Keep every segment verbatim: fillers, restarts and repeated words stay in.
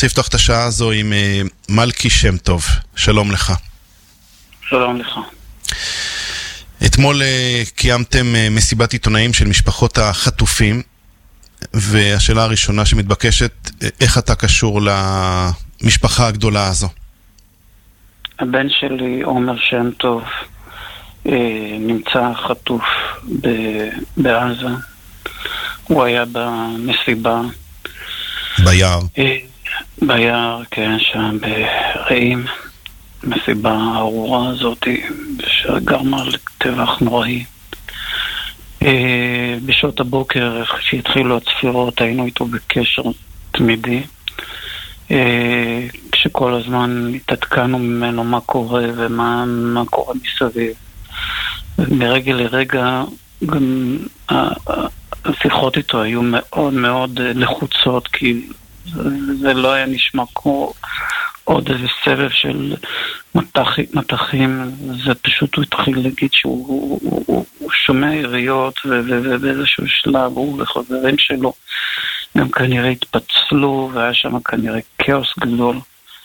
רוצה לפתוח את השעה הזו עם מלכי שם טוב. שלום לך. שלום לך. אתמול קיימתם מסיבת עיתונאים של משפחות החטופים, והשאלה הראשונה שמתבקשת, איך אתה קשור למשפחה הגדולה הזו? הבן שלי, עומר שם טוב, נמצא חטוף בעזה. הוא היה במסיבה. ביער. ביער, כן, שם ברעים. מסיבה הארורה הזאת שגרמה לטבח נוראי. בשעות הבוקר, כשהתחילו הצפירות, היינו איתו בקשר תמידי. כשכל הזמן התעדכנו ממנו מה קורה ומה מה קורה מסביב. מרגע לרגע גם השיחות איתו היו מאוד מאוד לחוצות, כי זה, זה לא היה נשמע כמו עוד איזה סבב של מתחים, מתחים. זה פשוט הוא התחיל להגיד שהוא הוא, הוא, הוא שומע יריות, ובאיזשהו שלב הוא וחברים שלו גם כנראה התפצלו, והיה שם כנראה כאוס גדול.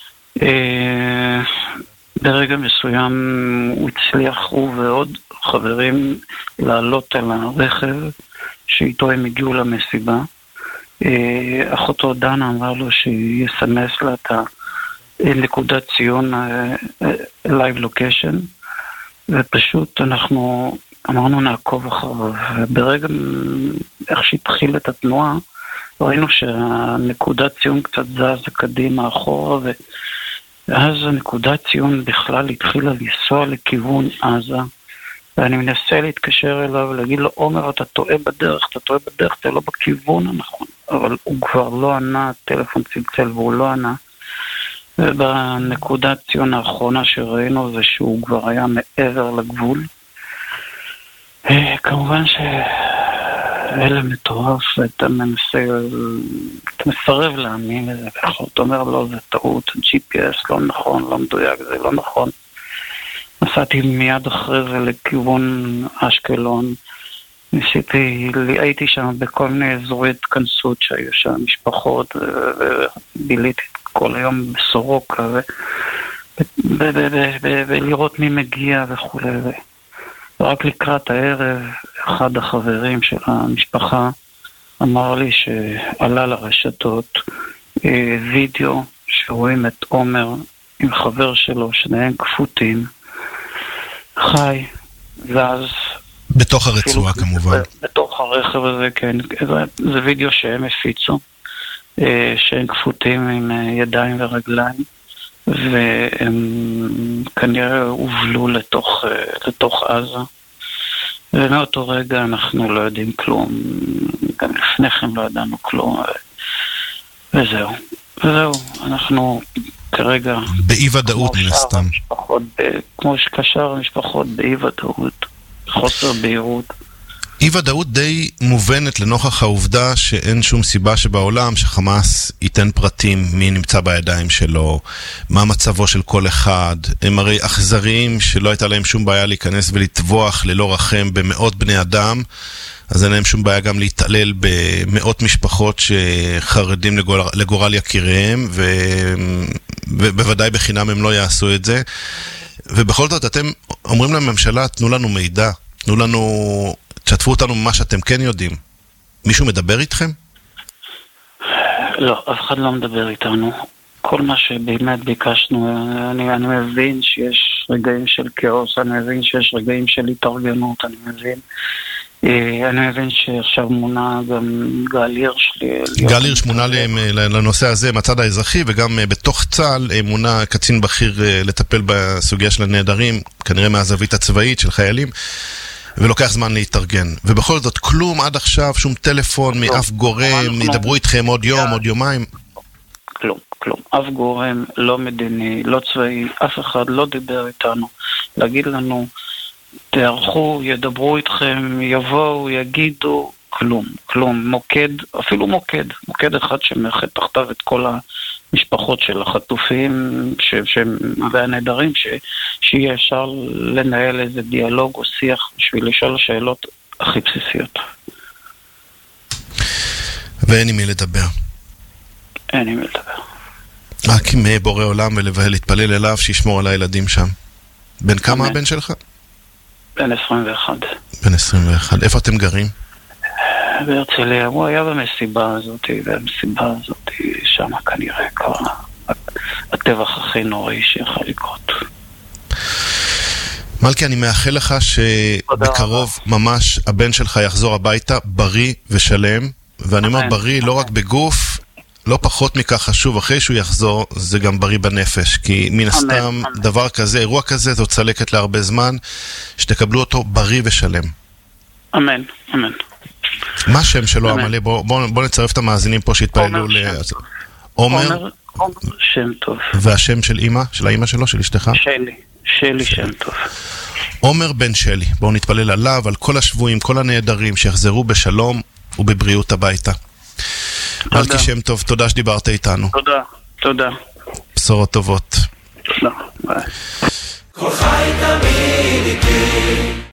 ברגע מסוים הוא הצליח, הוא ועוד חברים, לעלות על הרכב שאיתו הם הגיעו למסיבה. אחותו דנה אמרה לו שיסמס לה את נקודת ציון לייב לוקיישן, ופשוט אנחנו אמרנו נעקוב אחריו. ברגע איך שהתחיל את התנועה, ראינו שהנקודת ציון קצת זז קדימה אחורה, ואז הנקודת ציון בכלל התחילה לנסוע לכיוון עזה, ואני מנסה להתקשר אליו ולהגיד לו, עומר, אתה טועה בדרך, אתה טועה בדרך, אתה לא בכיוון הנכון. אבל הוא כבר לא ענה, הטלפון צלצל והוא לא ענה. ובנקודת ציון האחרונה שראינו זה שהוא כבר היה מעבר לגבול. כמובן שאלה מטורף, ואתה מנסה, אתה מסרב להאמין לזה, ואתה אומר לו, זה טעות, ג'י פי אס לא נכון, לא מדויק, זה לא נכון. נסעתי מיד אחרי זה לכיוון אשקלון, ניסיתי, הייתי שם בכל מיני אזורי התכנסות שהיו שם משפחות, וביליתי כל היום בסורוקה, ולראות מי מגיע וכו'. ורק לקראת הערב, אחד החברים של המשפחה אמר לי שעלה לרשתות וידאו שרואים את עומר עם חבר שלו, שניהם כפותים, חי, זז. בתוך הרצועה כמובן. בתוך הרכב הזה, כן. זה וידאו שהם הפיצו, שהם כפותים עם ידיים ורגליים, והם כנראה הובלו לתוך, לתוך עזה. ומאותו רגע אנחנו לא יודעים כלום, גם לפני כן לא ידענו כלום, וזהו. וזהו, אנחנו כרגע... באי ודאות נסתם. כמו שקשר המשפחות באי ודאות, חוסר בהירות. אי ודאות די מובנת לנוכח העובדה שאין שום סיבה שבעולם שחמאס ייתן פרטים מי נמצא בידיים שלו, מה מצבו של כל אחד. הם הרי אכזריים שלא הייתה להם שום בעיה להיכנס ולטבוח ללא רחם במאות בני אדם, אז אין להם שום בעיה גם להתעלל במאות משפחות שחרדים לגורל, לגורל יקיריהם, ו... ובוודאי בחינם הם לא יעשו את זה. ובכל זאת אתם אומרים לממשלה, תנו לנו מידע, תנו לנו, תשתפו אותנו ממה שאתם כן יודעים. מישהו מדבר איתכם? לא, אף אחד לא מדבר איתנו. כל מה שבאמת ביקשנו, אני, אני מבין שיש רגעים של כאוס, אני מבין שיש רגעים של התארגנות, אני מבין. אני מבין שעכשיו מונה גם גל הירש. גל הירש מונה לנושא הזה מהצד האזרחי, וגם בתוך צה"ל מונה קצין בכיר לטפל בסוגיה של הנעדרים, כנראה מהזווית הצבאית של חיילים, ולוקח זמן להתארגן. ובכל זאת, כלום עד עכשיו, שום טלפון מאף גורם, ידברו איתכם עוד יום, עוד יומיים. כלום, כלום. אף גורם, לא מדיני, לא צבאי, אף אחד לא דיבר איתנו. להגיד לנו, תערכו, ידברו איתכם, יבואו, יגידו, כלום, כלום. מוקד, אפילו מוקד, מוקד אחד שמאחד תחתיו את כל המשפחות של החטופים ש, ש, והנעדרים, ש, שיהיה אפשר לנהל איזה דיאלוג או שיח בשביל לשאול השאלות הכי בסיסיות. ואין עם מי לדבר. אין עם מי לדבר. רק עם בורא עולם ולהתפלל אליו שישמור על הילדים שם. בן כמה הבן שלך? בן עשרים ואחת. בן עשרים ואחת. איפה אתם גרים? בהרצליה. הוא היה במסיבה הזאת, והמסיבה הזאת שם כנראה קרה הטבח הכי נוראי שיכול לקרות. מלכי, אני מאחל לך שבקרוב ממש הבן שלך יחזור הביתה בריא ושלם, ואני אומר בריא לא רק בגוף, לא פחות מכך חשוב, אחרי שהוא יחזור זה גם בריא בנפש, כי מן הסתם דבר כזה, אירוע כזה, זו צלקת להרבה זמן, שתקבלו אותו בריא ושלם. אמן, אמן. מה השם שלו המלא? בוא, בוא, בוא נצרף את המאזינים פה שהתפעלו ל... עומר? עומר שם טוב. והשם של אמא? של האמא שלו? של אשתך? שלי. שלי שם טוב. עומר בן שלי. בואו נתפלל עליו, על כל השבויים, כל הנהדרים, שיחזרו בשלום ובבריאות הביתה. מלכי שם טוב, תודה שדיברת איתנו. תודה, תודה. בשורות טובות. תודה, ביי. כל חי תמיד איתי